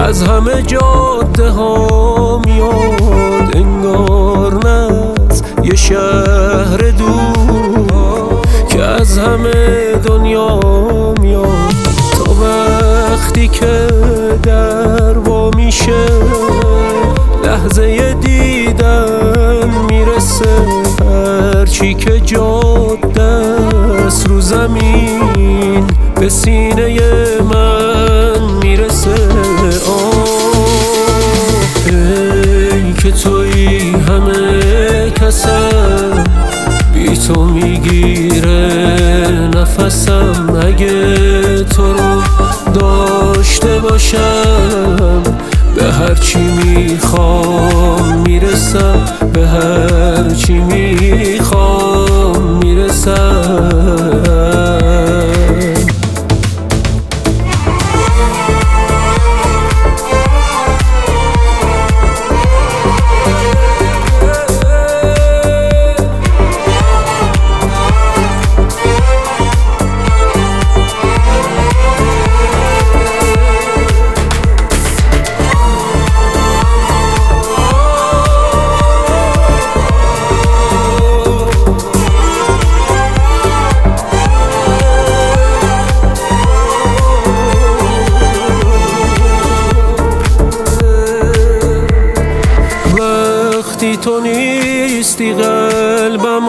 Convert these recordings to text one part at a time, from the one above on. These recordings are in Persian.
از همه جاده ها میاد، انگار نه از یه شهر دور که از همه دنیا میاد. تا وقتی که در وا میشه لحظه دیدن میرسه، هرچی که جاده است رو زمین به سینه من میرسه. ای که توی همه کسم، بی تو میگیره نفسم. اگه تو رو داشته باشم به هرچی میخوام میرسم، به هرچی میخوام میرسم. تو نیستی قلبمو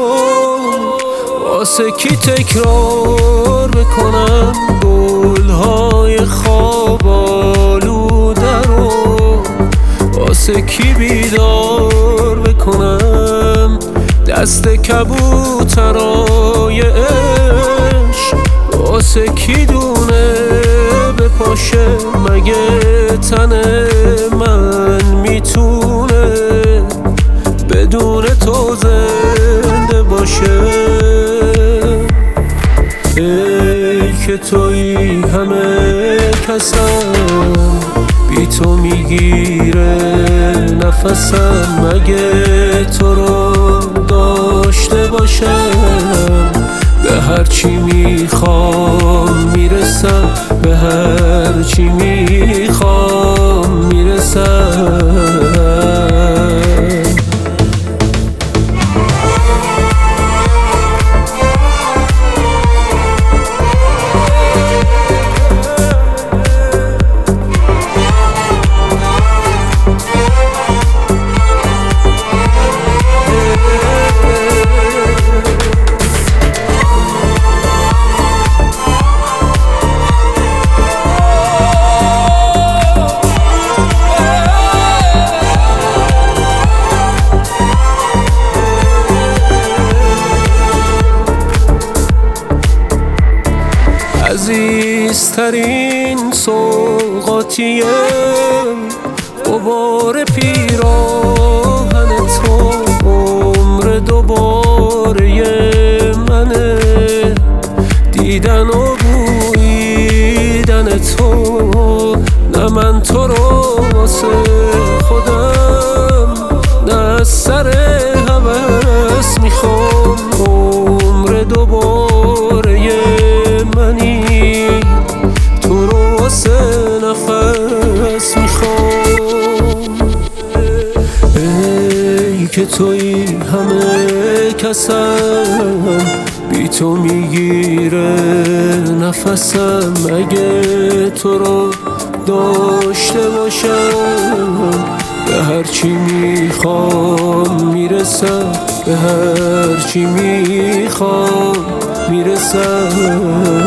واسه کی تکرار بکنم، گلهای خواب آلوده رو واسه کی بیدار بکنم. دست کبوترای عشق واسه کی دونه بپاشه، مگه تن من میتونه بدون تو زنده باشه؟ ای که توی همه کسم، بی تو میگیره نفسم. اگه تو رو داشته باشم به هرچی میخوام میرسم، به هرچی میخوام میرسم. عزیزترین سوغاتیه غبار پیراهن تو، عمر دوباره منه دیدن و بویدن تو. نه من تو رو واسه خودم، نه از سر هوس میخوام. عمر دوباره منی، تو رو واسه نفس میخوام. ای که توی همه کسم، بی تو میگیره نفسم. اگه تو رو داشته باشم به هرچی میخوام میرسم، به هرچی میخوام میرسم.